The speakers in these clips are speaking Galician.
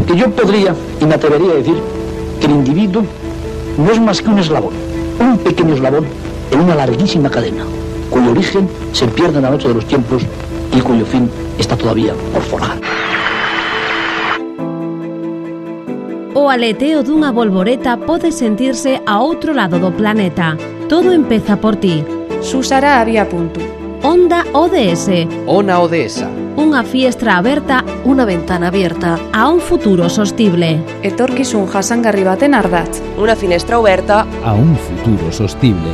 Porque yo podría, y me atrevería a decir, que el individuo no es más que un eslabón, un pequeño eslabón en una larguísima cadena, cuyo origen se pierde en la noche de los tiempos y cuyo fin está todavía por forjar. O aleteo dunha bolboreta pode sentirse a outro lado do planeta. Todo empeza por ti. Susara había punto. Onda ODS. Ona ODS. Unha fiestra aberta, unha ventana abierta a un futuro sostible. Etorkizun jasangarri baten ardatz. Unha finestra aberta a un futuro sostible.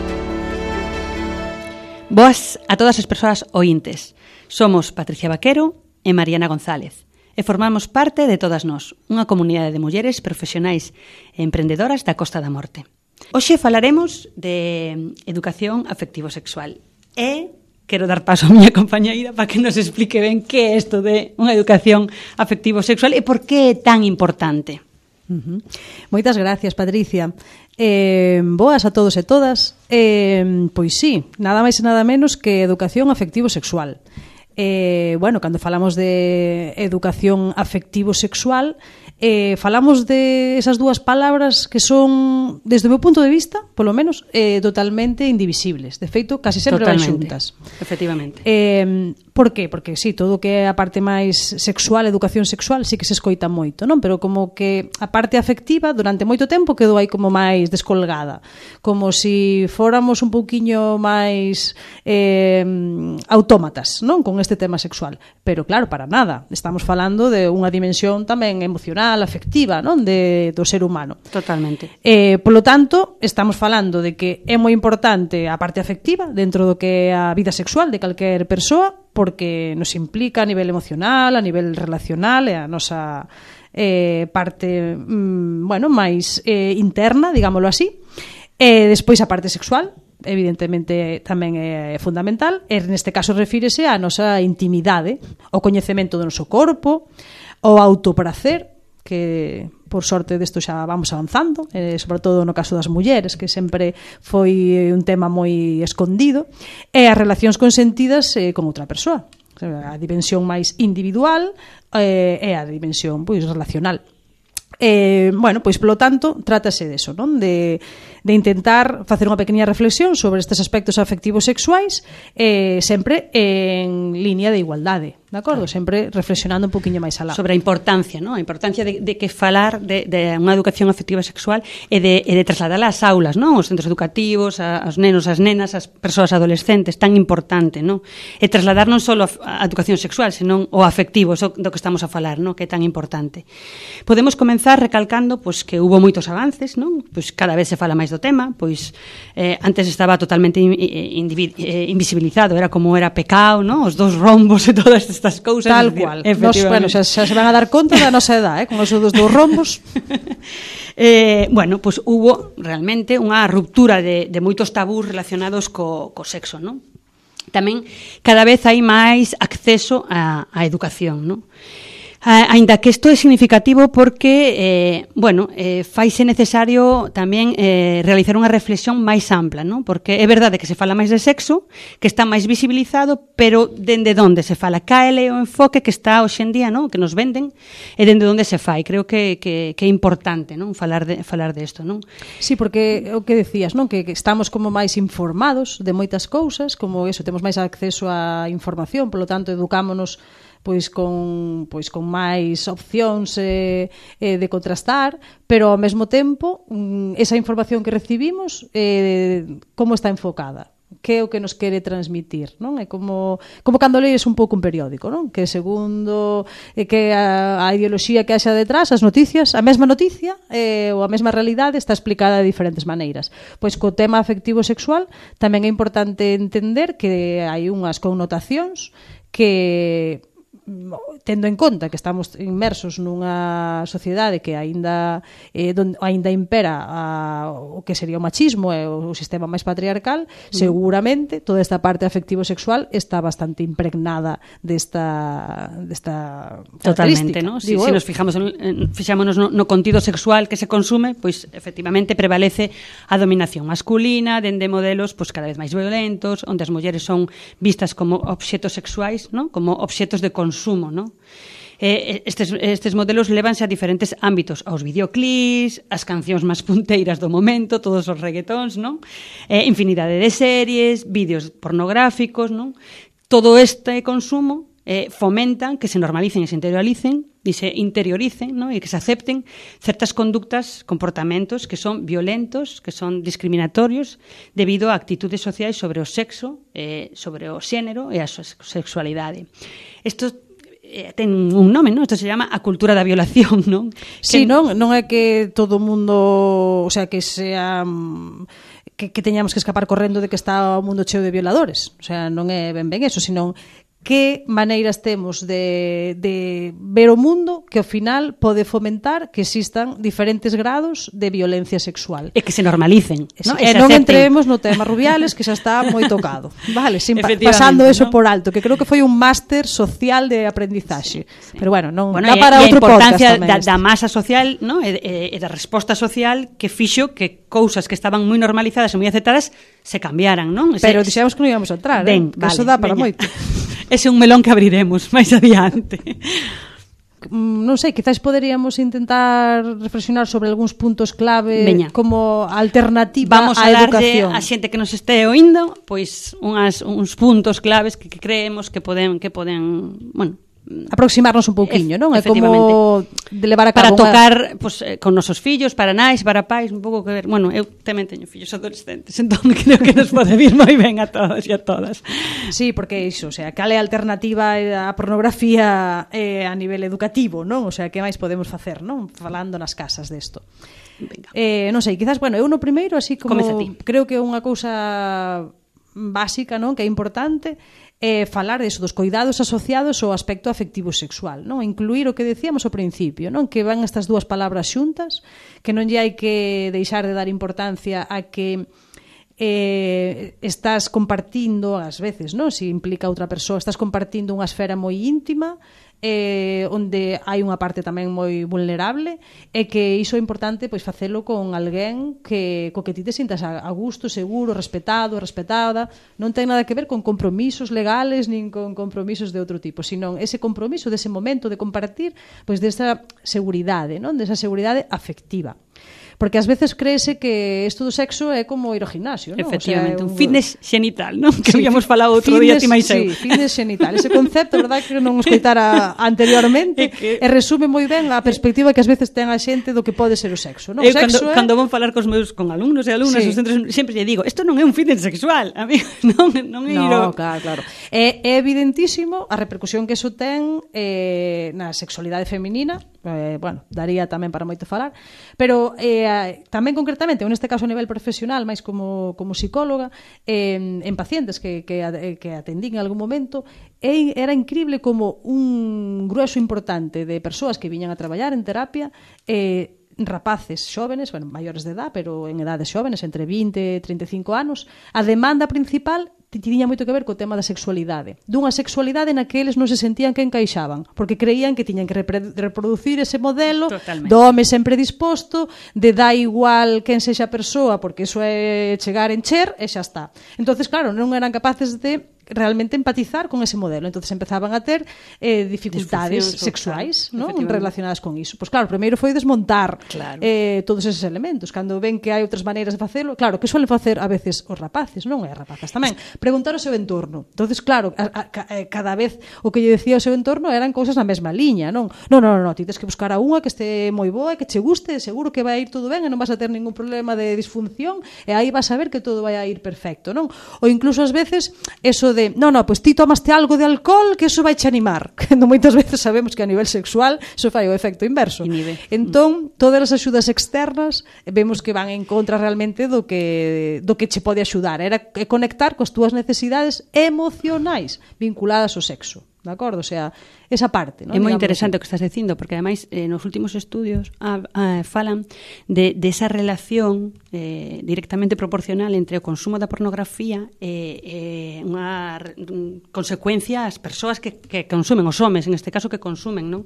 Boas a todas as persoas ointes. Somos Patricia Vaquero e Mariana González e formamos parte de Todas Nós, unha comunidade de mulleres profesionais e emprendedoras da Costa da Morte. Hoxe falaremos de educación afectivo-sexual e quero dar paso a miña compañeira para que nos explique ben que é isto de unha educación afectivo-sexual e por que é tan importante. Moitas gracias, Patricia. Boas a todos e todas. Pois sí, nada máis e nada menos que educación afectivo-sexual. Bueno, cando falamos de educación afectivo-sexual, falamos de esas dúas palabras que son, desde o meu punto de vista, polo menos, totalmente indivisibles. De feito, casi sempre van xuntas. Efectivamente. Por qué? Porque sí, todo o que é a parte máis sexual, educación sexual, sí que se escoita moito, non? Pero como que a parte afectiva durante moito tempo quedou aí como máis descolgada, como si fóramos un pouquiño máis autómatas, non? Con este tema sexual. Pero claro, para nada. Estamos falando de unha dimensión tamén emocional, afectiva, non? Do ser humano. Totalmente. Polo tanto, estamos falando de que é moi importante a parte afectiva dentro do que é a vida sexual de calquer persoa, porque nos implica a nivel emocional, a nivel relacional e a nosa parte bueno, máis interna, digámoslo así. Despois a parte sexual, evidentemente tamén é fundamental, e neste caso refírese á nosa intimidade, o coñecemento do noso corpo, o autopracer, que por sorte desto xa vamos avanzando, sobre todo no caso das mulleres, que sempre foi un tema moi escondido, e as relacións consentidas con outra persoa, a dimensión máis individual e a dimensión pois relacional. Bueno, pois polo tanto, trátase deso, non? De intentar facer unha pequena reflexión sobre estes aspectos afectivos sexuais, sempre en línea de igualdade, de acordo? Sempre reflexionando un poquinho máis alá. Sobre a importancia, non? A importancia de que falar de unha educación afectiva sexual e de trasladala ás aulas, non? Os centros educativos, aos nenos, as nenas, as persoas adolescentes, tan importante, non? E trasladar non só a educación sexual, senón o afectivo, eso do que estamos a falar, non? Que é tan importante. Podemos comenzar recalcando pois que hubo moitos avances, non? Pois cada vez se fala máis do tema, pois antes estaba totalmente invisibilizado, era como era pecado, non? Os dos rombos e todas estas cousas. Tal cual. Bueno, xa se van a dar conta da nosa edad, con esos dos rombos. Bueno, pois hubo realmente unha ruptura de moitos tabús relacionados co sexo, non? Tamén cada vez hai máis acceso á educación, non? Aínda que isto é significativo porque, faise necesario tamén realizar unha reflexión máis ampla, non? Porque é verdade que se fala máis de sexo, que está máis visibilizado, pero dende onde se fala? Cal é o enfoque que está hoxe en día, non? Que nos venden, e dende onde se fai. Creo que é importante, non? Falar de isto, non? Sí, porque o que decías, non? Que estamos como máis informados de moitas cousas, como eso, temos máis acceso á información, polo tanto, educámonos pois con máis opcións de contrastar, pero ao mesmo tempo esa información que recibimos como está enfocada, que é o que nos quere transmitir, non? É como cando lees un pouco un periódico, non? Que segundo que a ideoloxía que haxa detrás, as noticias, a mesma noticia ou a mesma realidade está explicada de diferentes maneiras. Pois co tema afectivo sexual tamén é importante entender que hai unhas connotacións que, tendo en conta que estamos inmersos nunha sociedade que aínda impera o que sería o machismo e o sistema máis patriarcal, seguramente toda esta parte afectivo-sexual está bastante impregnada desta totalmente, ¿no? Si nos fixámonos no contido sexual que se consume, pois efectivamente prevalece a dominación masculina dende modelos pois cada vez máis violentos, onde as mulleres son vistas como obxetos sexuais, ¿no? Como obxetos de consumo, ¿no? Estes modelos levanse a diferentes ámbitos, aos videoclips, as cancións máis punteiras do momento, todos os reggaetóns, non? Infinidade de series, vídeos pornográficos, non? Todo este consumo fomentan que se normalicen e se interioricen, ¿no? E que se acepten certas conductas, comportamentos que son violentos, que son discriminatorios debido a actitudes sociais sobre o sexo, sobre o xénero e a sexualidade. Isto ten un nome, non? Isto se llama a cultura da violación, non? Sí, non é que todo o mundo, o sea, que sea que teñamos que escapar correndo de que está o mundo cheo de violadores. O sea, non é ben eso, senón que maneiras temos de ver o mundo que ao final pode fomentar que existan diferentes grados de violencia sexual. E que se normalicen, ¿no? E non entremos no tema Rubiales, que xa está moi tocado. Vale, pasando eso, ¿no?, por alto, que creo que foi un máster social de aprendizaxe. Sí. Pero bueno, non dá para outro podcast tamén. A importancia da masa social, ¿no? E da resposta social que fixo que cousas que estaban moi normalizadas e moi aceptadas se cambiaran, non? Pero dixemos que non íamos a entrar, ben, que eso dá para moito. Ese é un melón que abriremos máis adiante. Non sei, quizás poderíamos intentar reflexionar sobre algúns puntos clave. Veña. Como alternativa vamos á educación. Vamos a darlle a xente que nos este oindo pois uns puntos claves que creemos que poden, bueno, aproximarnos un pouquiño, non? É como de levar a cabo para tocar con nosos fillos, para nais, para pais, un pouco que ver. Bueno, eu tamén teño fillos adolescentes, entón creo que nos pode vir moi ben a todos e a todas. Sí, porque iso, o sea, cal é a alternativa á pornografía a nivel educativo, non? O sea, que máis podemos facer, non? Falando nas casas desto. Non sei, quizás, bueno, eu no primeiro, así como creo que é unha cousa básica, non? Que é importante falar disso, dos coidados asociados ao aspecto afectivo sexual, non? Incluir o que decíamos ao principio, non? Que van estas dúas palabras xuntas, que non lle hai que deixar de dar importancia a que estás compartindo, ás veces, non? Se implica outra persoa, estás compartindo unha esfera moi íntima, onde hai unha parte tamén moi vulnerable, e que iso é importante pois facelo con alguén co que ti te sintas a gusto, seguro, respetado, respetada. Non ten nada que ver con compromisos legales nin con compromisos de outro tipo, sino ese compromiso dese momento de compartir, pois desa seguridade, non? Desa seguridade afectiva. Porque ás veces créese que isto do sexo é como ir ao gimnasio, non? Efectivamente, o sea, un fitness xenital, non? Que habíamos falado outro día ti máis eu. Sí, fitness xenital. Ese concepto, verdade, que non escoitara anteriormente, e resume moi ben a perspectiva que ás veces ten a xente do que pode ser o sexo, non? Eu cando vou falar con alumnos e alumnas dos centros, sempre lle digo, isto non é un fitness sexual, amigo, non é ir. No, claro. É evidentísimo a repercusión que iso ten na sexualidade feminina. Bueno, daría tamén para moito falar, pero tamén concretamente, neste caso a nivel profesional, máis como psicóloga, en pacientes que atendín en algún momento, era increíble como un grueso importante de persoas que viñan a traballar en terapia, rapaces xóvenes, bueno, maiores de edad, pero en edades xóvenes, entre 20 e 35 anos, a demanda principal tiña moito que ver co tema da sexualidade. Dunha sexualidade na que eles non se sentían que encaixaban, porque creían que tiñan que reproducir ese modelo do home sempre disposto, de dá igual quen sexa a persoa, porque iso é chegar, encher, e xa está. Entonces, claro, non eran capaces de realmente empatizar con ese modelo. Entonces empezaban a ter dificultades sexuais, ¿no?, relacionadas con iso. Pois claro, primeiro foi desmontar todos eses elementos. Cando ven que hai outras maneiras de facelo, claro, que suelen facer a veces os rapaces, non é as rapazas tamén, preguntar o seu entorno. Entonces, claro, cada vez o que lle decía o seu entorno eran cousas na mesma liña, non, ti tens que buscar a unha que este moi boa e que che guste, seguro que vai ir todo ben e non vas a ter ningún problema de disfunción e aí vas a ver que todo vai a ir perfecto, non? Ou incluso ás veces eso de, pois ti tomaste algo de alcohol que eso vai che animar, cando moitas veces sabemos que a nivel sexual eso fai o efecto inverso. Entón, todas as axudas externas vemos que van en contra realmente do que che pode axudar, era conectar coas túas necesidades emocionais vinculadas ao sexo. De acordo? O sea, esa parte, non? É moi interesante o que estás dicindo, porque ademais nos últimos estudios falan de esa relación directamente proporcional entre o consumo da pornografía e unha consecuencia ás persoas que consumen, os homes, en este caso, que consumen, non?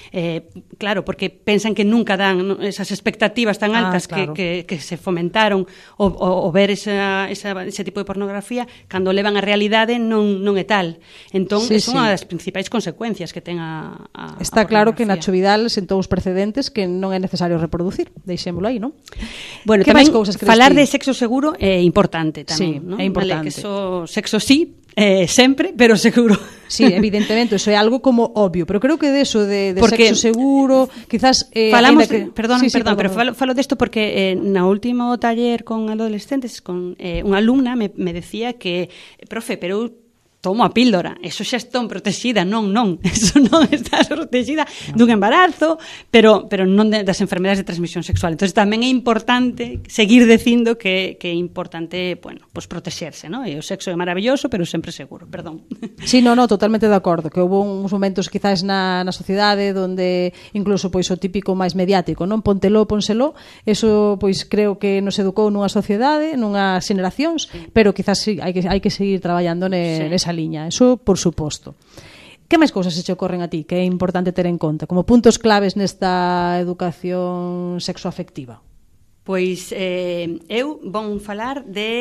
Claro, porque pensan que nunca dan esas expectativas tan altas que se fomentaron o ver ese tipo de pornografía, cando levan a realidade non é tal. Entón, é unha das as principais consecuencias que ten a Está claro que pornografía. Nacho Vidal sentou os precedentes que non é necesario reproducir. Deixémolo aí, non? Bueno, Que tamén máis cousas crees falar ti? de sexo seguro é importante Sí, tamén, non? é importante. Vale, que sexo sí, sempre, pero seguro. Sí, evidentemente, eso é algo como obvio, pero creo que de eso, de Porque sexo seguro, quizás... Falamos, aínda que... perdón, Sí, pero falo desto porque na último taller con adolescentes, con unha alumna me decía que, profe, pero eu tomo a píldora, eso xa estou protexida, non, eso non está protexida dun embarazo, pero non das enfermedades de transmisión sexual. Entonces tamén é importante seguir dicindo que é importante, bueno, pues protexerse, ¿no? E o sexo é maravilloso, pero sempre seguro, perdón. Sí, no, totalmente de acordo, que houve uns momentos quizás na sociedade donde incluso pois o típico máis mediático, non? Pónselo, eso pois creo que nos educou nunha sociedade, nunhas xeracións, pero quizás sí, hai que seguir traballando nesa liña, eso por suposto. Que máis cousas se che ocorren a ti que é importante ter en conta como puntos claves nesta educación sexoafectiva? Pois eu vou falar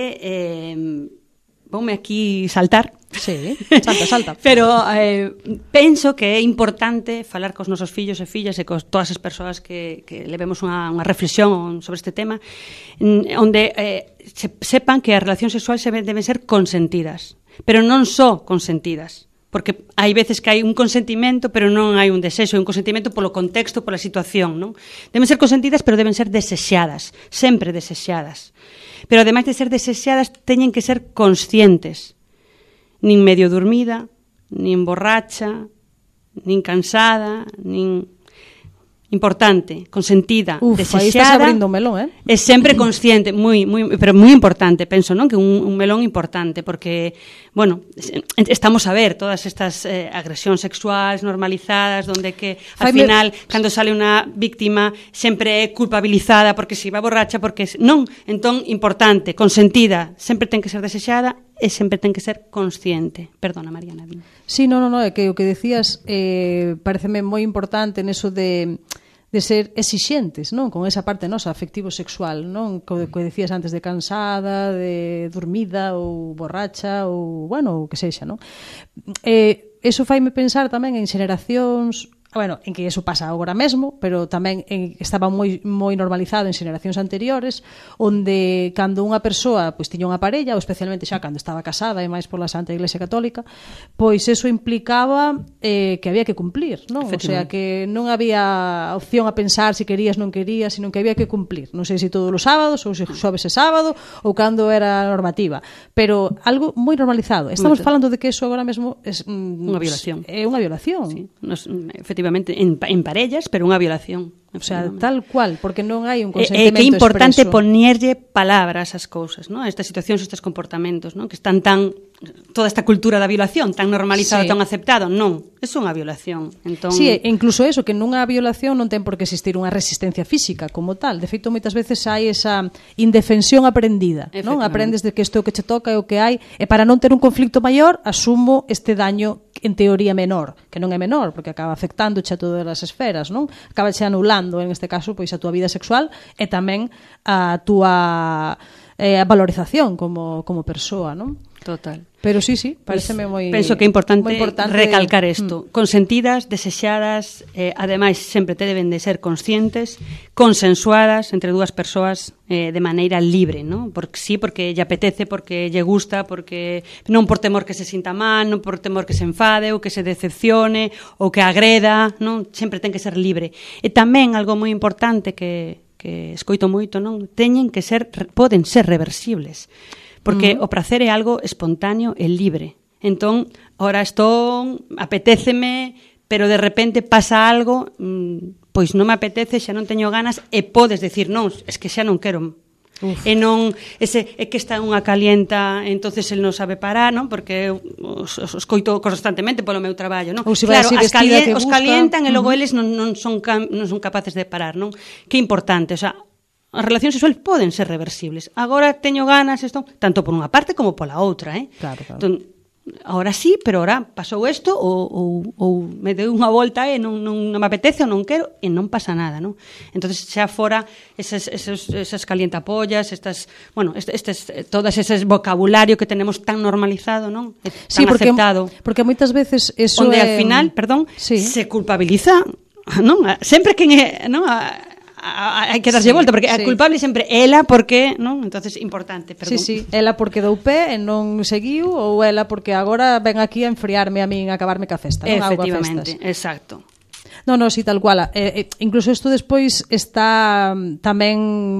de voume aquí saltar. Sí, salta. Pero penso que é importante falar cos nosos fillos e fillas e cos todas as persoas que levemos unha reflexión sobre este tema, onde sepan que as relacións sexuais deben ser consentidas, pero non só consentidas, porque hai veces que hai un consentimento, pero non hai un desexo, un consentimento polo contexto, pola situación, non? Deben ser consentidas, pero deben ser desexadas, sempre desexadas. Pero ademais de ser desexadas, teñen que ser conscientes. Nin medio dormida, nin borracha, nin cansada, nin... Importante, consentida, desexada. Aí estás abrindo un melón, É sempre consciente, pero moi importante, penso, non? Que un melón importante, porque, bueno, estamos a ver todas estas agresións sexuais normalizadas, donde que, al final, cando sale unha víctima, sempre é culpabilizada porque se iba borracha, porque... Non, entón, importante, consentida, sempre ten que ser desexada e sempre ten que ser consciente. Perdona, Mariana. Sí, no, é que o que decías pareceme moi importante neso de ser exixentes, non? Con esa parte nosa afectivo-sexual, non? Co que decías antes de cansada, de dormida ou borracha ou, bueno, o que sexa, non? Eso faime pensar tamén en xeracións, bueno, en que eso pasa agora mesmo, pero tamén estaba moi normalizado en xeracións anteriores, onde cando unha persoa pois tiña unha parella, ou especialmente xa cando estaba casada e máis pola Santa Iglesia Católica, pois eso implicaba que había que cumplir, non? O sea, que non había opción a pensar se querías, non querías, sino que había que cumplir. Non sei se todos os sábados, ou se xoves e sábado, ou cando era normativa, pero algo moi normalizado. Estamos falando de que eso agora mesmo é unha violación. É unha violación. Sí, efectivamente, en parellas, pero unha violación. O sea, tal cual, porque non hai un consentimento que é importante expreso. poñerlle palabras ás cousas, ¿no? A estas situacións, estes comportamentos, ¿no? Que están tan... Toda esta cultura da violación tan normalizada, tan aceptado, non, é unha violación. Entón... Sí, e incluso eso, que nunha violación non ten por que existir unha resistencia física como tal. De feito, moitas veces hai esa indefensión aprendida, non? Aprendes de que isto é o que che toca, é o que hai, e para non ter un conflicto maior, asumo este daño en teoría menor, que non é menor, porque acaba afectándoche a todas as esferas, non? Acaba che anulando, en este caso, pois a túa vida sexual e tamén a túa valorización como persoa, non? Total. Pero sí, pareceme moi... Penso que é importante recalcar isto. Consentidas, desexadas, ademais sempre te deben de ser conscientes, consensuadas entre dúas persoas de maneira libre, ¿no? Porque sí, porque lle apetece, porque lle gusta, porque non por temor que se sinta mal, non por temor que se enfade ou que se decepcione ou que agreda, non? Sempre ten que ser libre. E tamén algo moi importante que escoito moito, non? Poden ser reversibles. Porque o prazer é algo espontáneo e libre. Entón, ora apetéceme, pero de repente pasa algo, pois non me apetece, xa non teño ganas, e podes decir, non, es que xa non quero. E non, é que está unha calienta, entonces el non sabe parar, non? Porque os coito constantemente polo meu traballo, non? Si claro, os calientan e logo eles non son capaces de parar, non? Que importante, o sea, as relacións sexuais poden ser reversibles. Agora teño ganas, tanto por unha parte como pola outra, Claro. Entón, ahora sí, pero ahora pasou isto ou me deu unha volta e non me apetece ou non quero e non pasa nada, non? Entonces xa fora esas calientapollas, todas eses vocabulario que tenemos tan normalizado, non? Tan aceptado. Porque moitas veces eso onde ao final, se culpabiliza, non? Sempre quen é, non? Hai que darlle volta, porque a culpable sempre ela porque, non? Entonces, importante, perdón. Sí, ela porque dou pé e non seguiu, ou ela porque agora ven aquí a enfriarme a min, a acabarme ca festa, non? Efectivamente, exacto. No, sí, tal cual. Incluso isto despois está tamén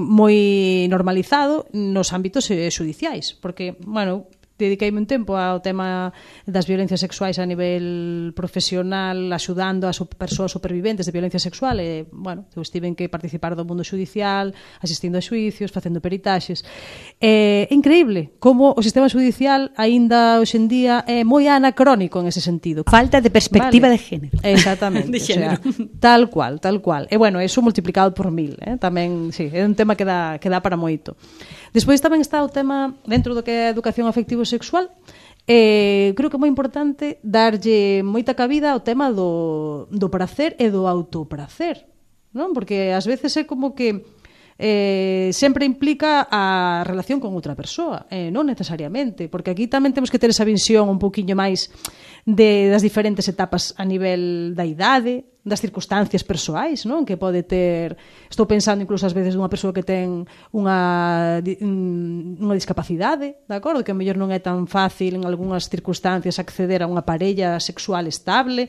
moi normalizado nos ámbitos xudiciais, porque, bueno, dediqueime un tempo ao tema das violencias sexuais a nivel profesional, axudando as persoas superviventes de violencia sexual e, bueno, eu estiven que participar do mundo judicial, asistindo a xuicios, facendo peritaxes. É increíble como o sistema judicial aínda hoxendía é moi anacrónico en ese sentido. Falta de perspectiva de género. Exactamente. De género. O sea, tal cual. E, bueno, eso multiplicado por 1000, tamén, sí, é un tema que dá para moito. Despois tamén está o tema, dentro do que é a educación afectivo-sexual, creo que é moi importante darlle moita cabida ao tema do pracer e do autopracer, non? Porque ás veces é como que sempre implica a relación con outra persoa, non necesariamente, porque aquí tamén temos que ter esa visión un pouquiño máis das diferentes etapas a nivel da idade, das circunstancias persoais, non? Que pode ter, estou pensando incluso ás veces dunha persoa que ten unha discapacidade, de acordo? Que a mellor non é tan fácil en algunhas circunstancias acceder a unha parella sexual estable,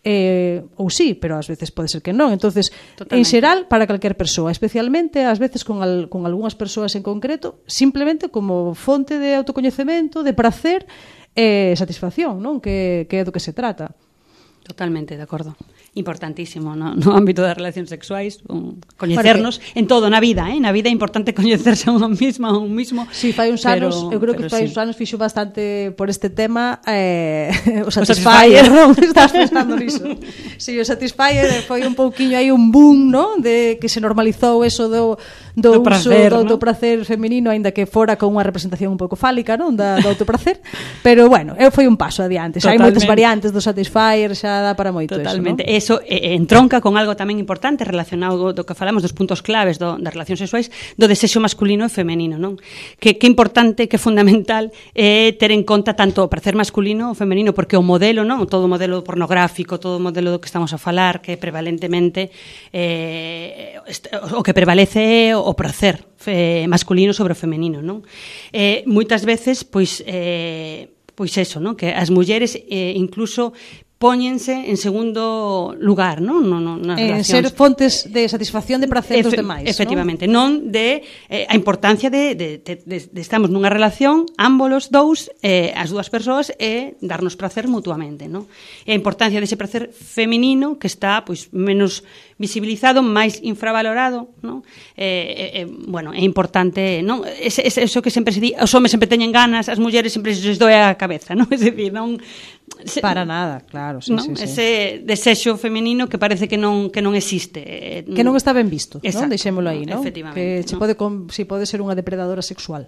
ou sí, pero ás veces pode ser que non. Entonces, en xeral, para calquer persoa, especialmente ás veces con algunhas persoas en concreto, simplemente como fonte de autocoñecemento, de prazer e satisfacción, non? Que é do que se trata. Totalmente, de acordo. Importantísimo no ámbito das relacións sexuais, coñecernos en todo, na vida, na vida é importante coñecerse a unha mesma, a un mismo. Si, fai uns anos, eu creo que fai uns anos fixo bastante por este tema o Satisfyer, non? Estás pensando niso. Si, o Satisfyer foi un pouquiño aí un boom, non? De que se normalizou eso do uso do autopracer feminino, aínda que fora con unha representación un pouco fálica, non? Do autopracer, pero bueno, foi un paso adiante. Xa hai moitas variantes do Satisfyer, xa dá para moito. Totalmente. Eso entronca con algo tamén importante relacionado do que falamos dos puntos claves das relacións sexuais, do desexo masculino e femenino, non? Que importante, que fundamental é ter en conta tanto o prazer masculino ou femenino, porque o modelo, non? Todo o modelo pornográfico, todo o modelo do que estamos a falar, que prevalentemente o que prevalece é o prazer masculino sobre o femenino, non? Moitas veces, pois eso, non? Que as mulleres incluso póñense en segundo lugar, non? Nas relacións. Ser fontes de satisfacción de prazer dos demais, efectivamente, non de a importancia de estamos nunha relación, ámbolos dous, as dúas persoas, e darnos prazer mutuamente, non? E a importancia dese prazer feminino que está, pois, menos visibilizado, máis infravalorado, non? Bueno, é importante, non? Eso que sempre se di, os homes sempre teñen ganas, as mulleres sempre se doe a cabeza, non? É dicir, non para nada, claro, sí, ¿no? Sí. Ese desexo femenino que parece que non existe, que non está ben visto, non? Deixémolo aí, non? Efectivamente, que pode ser unha depredadora sexual.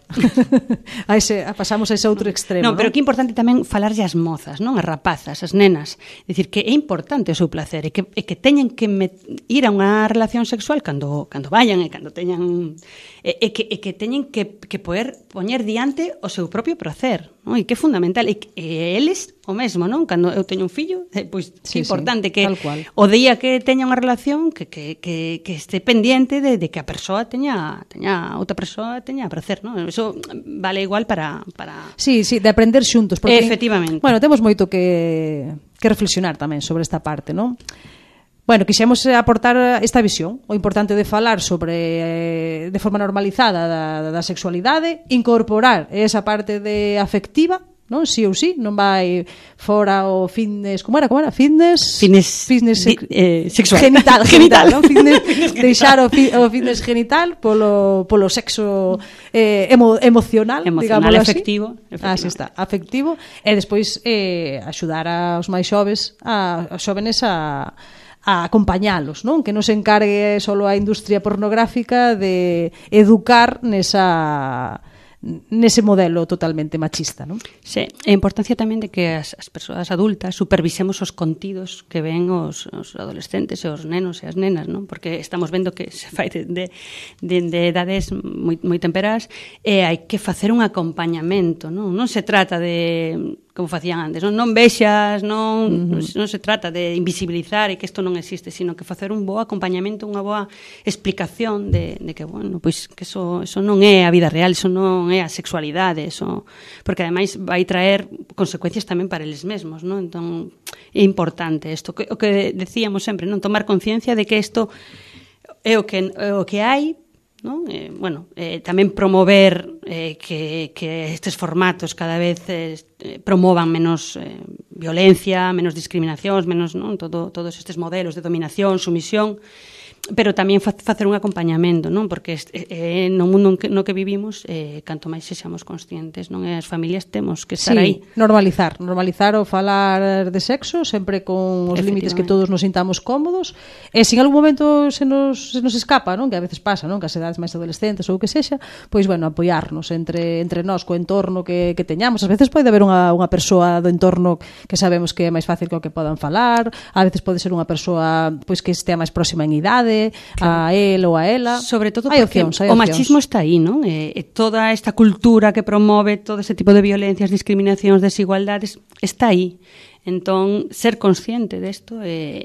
Pasamos a ese outro extremo, non? Pero que é importante tamén falarlle ás mozas, non? As rapazas, as nenas, dicir que é importante o seu placer e que teñen que ir a unha relación sexual cando vayan e cando teñan e que teñen que poder poñer diante o seu propio placer, non? E que é fundamental, e eles o mesmo, non? Cando eu teño un fillo, pois é importante que o día que teña unha relación que este pendiente de que a persoa teña outra persoa teña prazer, non? Eso vale igual para Sí, de aprender xuntos, porque efectivamente. Bueno, temos moito que reflexionar tamén sobre esta parte, non? Bueno, quixemos aportar esta visión, o importante de falar sobre de forma normalizada da sexualidade, incorporar esa parte de afectiva, non? Sí ou sí, non vai fora o fitness, como era? Fitness sexual. Genital, non? Deixar o fitness genital polo sexo emocional, digámoslo así. Afectivo. Así está, afectivo, e despois axudar aos máis xoves, aos xóvenes a acompañalos, non? Que non se encargue só a industria pornográfica de educar nesa nese modelo totalmente machista, non? Sí, a importancia tamén de que as persoas adultas supervisemos os contidos que ven os adolescentes e os nenos e as nenas, non? Porque estamos vendo que se fai de edades moi temperas e hai que facer un acompañamento, non? Non se trata de, como facían antes, non vexas, non se trata de invisibilizar e que isto non existe, sino que facer un bo acompañamento, unha boa explicación de que, bueno, pois que eso non é a vida real, eso non é a sexualidade, eso, porque ademais vai traer consecuencias tamén para eles mesmos, non? Entón é importante isto, o que decíamos sempre, non? Tomar conciencia de que isto é o que hai, non? Tamén promover que estes formatos cada vez promovan menos violencia, menos discriminacións, menos, non? Todos estes modelos de dominación, sumisión, pero tamén facer un acompañamento, non? Porque no mundo no que vivimos, canto máis sexamos conscientes, non? E as familias temos que estar aí. Normalizar o falar de sexo, sempre con os límites que todos nos sintamos cómodos, e se en algún momento se nos escapa, non? Que a veces pasa, non? Que as edades máis adolescentes ou o que sexa, pois, bueno, apoiarnos entre nós co entorno que teñamos. Ás veces pode haber unha persoa do entorno que sabemos que é máis fácil que o que podan falar, a veces pode ser unha persoa pois que estea máis próxima en idade, claro, a él ou a ela. Sobre todo porque o machismo está aí, non? Toda esta cultura que promove todo ese tipo de violencias, discriminacións, desigualdades, está aí. Entón, ser consciente desto,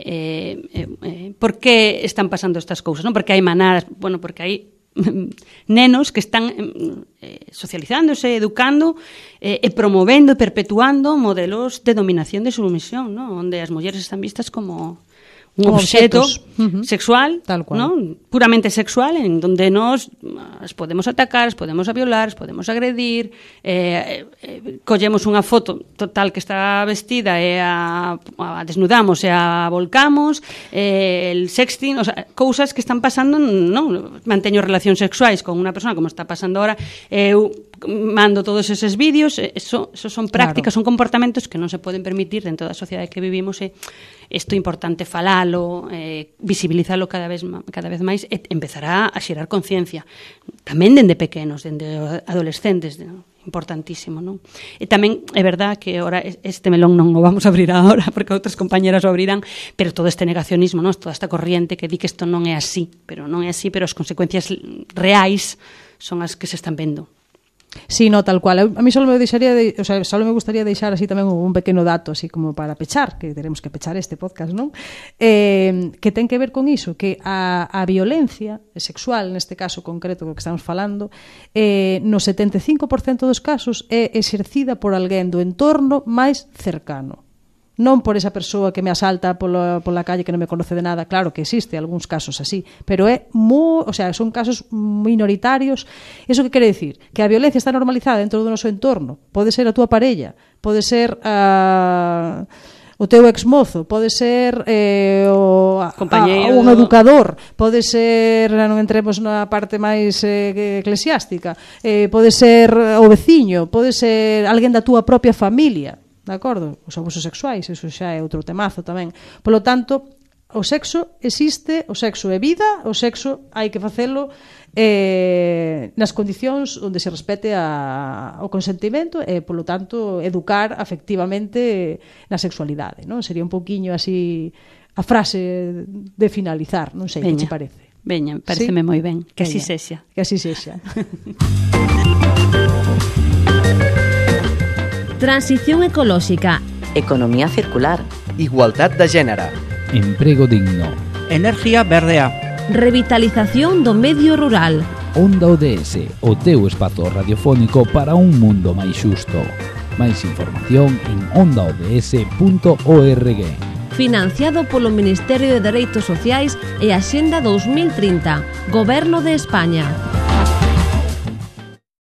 por que están pasando estas cousas, non? Porque hai manadas, bueno, porque hai nenos que están socializándose, educando e promovendo e perpetuando modelos de dominación, de submisión, non? Onde as mulleres están vistas como un obxeto sexual, ¿no? Puramente sexual, en donde nos podemos atacar, podemos violar, podemos agredir, collemos unha foto total que está vestida e a desnudamos e a volcamos, el sexting, o sea, cousas que están pasando, non? Manteño relacións sexuais con unha persona como está pasando ahora, eu mando todos eses vídeos, eso son prácticas, claro, son comportamentos que non se poden permitir dentro da sociedade que vivimos, e isto é importante falalo, visibilizalo cada vez máis e empezará a xerar conciencia tamén dende pequenos, dende adolescentes, importantísimo, non? E tamén é verdad que ahora este melón non o vamos a abrir agora porque outras compañeras o abrirán, pero todo este negacionismo, non? Toda esta corriente que di que isto non é así, pero as consecuencias reais son as que se están vendo. Sí, no, tal cual. A mí só me gustaría deixar así tamén un pequeno dato, así como para pechar, que teremos que pechar este podcast, non? Que ten que ver con iso, que a violencia sexual, neste caso concreto que estamos falando, no 75% dos casos é exercida por alguén do entorno máis cercano. Non por esa persoa que me asalta pola calle que non me conoce de nada, claro que existe algúns casos así, pero son casos minoritarios. Iso que quere dicir? Que a violencia está normalizada dentro do noso entorno. Pode ser a túa parella, pode ser o teu exmozo, pode ser un educador, pode ser, non entremos na parte máis eclesiástica, pode ser o veciño, pode ser alguén da túa propia familia. De acordo? Os abusos sexuais, eso xa é outro temazo tamén. Polo tanto, o sexo existe, o sexo é vida, o sexo hai que facelo nas condicións onde se respete o consentimento e, polo tanto, educar afectivamente na sexualidade, non? Sería un pouquiño así a frase de finalizar, non sei, que che parece? Veña, pareceme moi ben, que así sexa. Que así sexa. Transición ecolóxica, economía circular, igualdad de género, emprego digno, energía verdea, revitalización do medio rural. Onda ODS, o teu espazo radiofónico para un mundo máis xusto. Máis información en ondaods.org. Financiado polo Ministerio de Dereitos Sociais e Axenda 2030, Goberno de España.